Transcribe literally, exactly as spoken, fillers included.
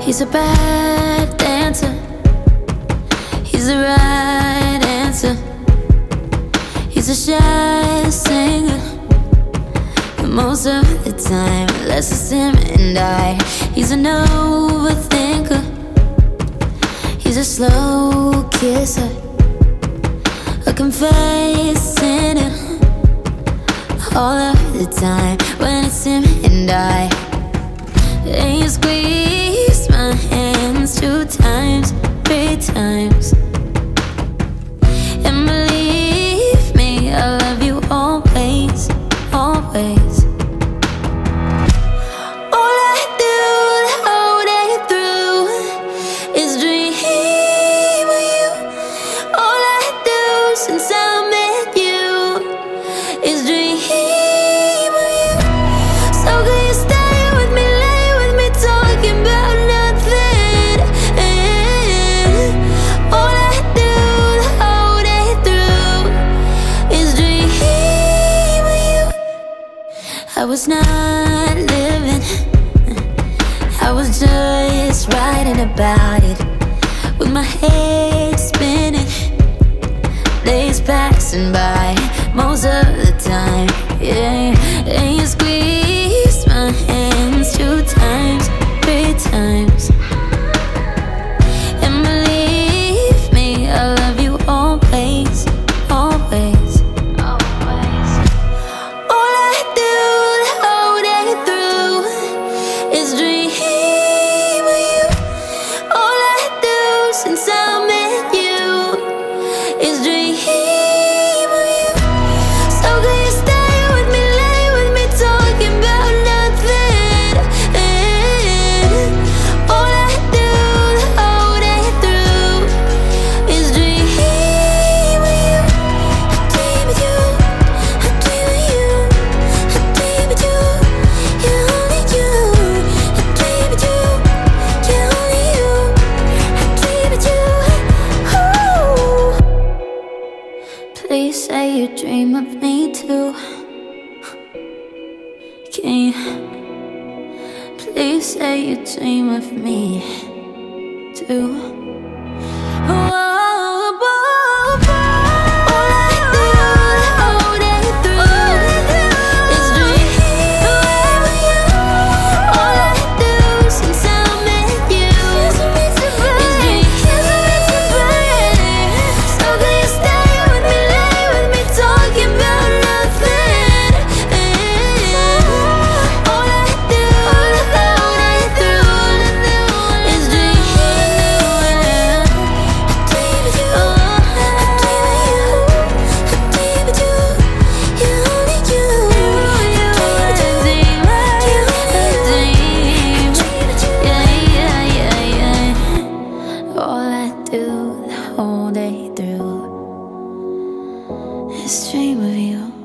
He's a bad dancer, he's the right answer. He's a shy singer, but most of the time that's just him and I. He's an overthinker, he's a slow kisser, a confessed sinner. All of the time when it's him and I. And you squeeze my hands two times, three times. And believe me, I love you always, always. All I do the whole day through is dream of you. All I do since I met you is dream of you. So can you stay with me, lay with me, talking about nothing? And all I do the whole day through is dream of you. I was not living, I was just writing about it, with my head spinning, days passing by most of the time, yeah. And you squeeze my hands two times, three times. And believe me, I love you always, always, always. All I do the whole day through is dream of you. All I do since I met you is dream of you. So can you stay with me, lay with me, talking about nothing? And all I do the whole day through is dream of you. I dream of you, I dream of you, I dream of you, yeah, only you. I dream of you, yeah, only you. I dream of you, ooh. Please say you dream of me too. Can you please say you dream of me too? Oh, oh, oh, oh. All I do the whole day through is dream of you. All I do since I met you is dream of you. So can you stay with me, lay with me, talking about nothing? And all I do the whole day through is dream of you. I dream of you, I dream of you, I dream of you, yeah, only you. I dream of you, I dream, yeah, yeah, yeah, yeah. All I do the whole day through is dream of you.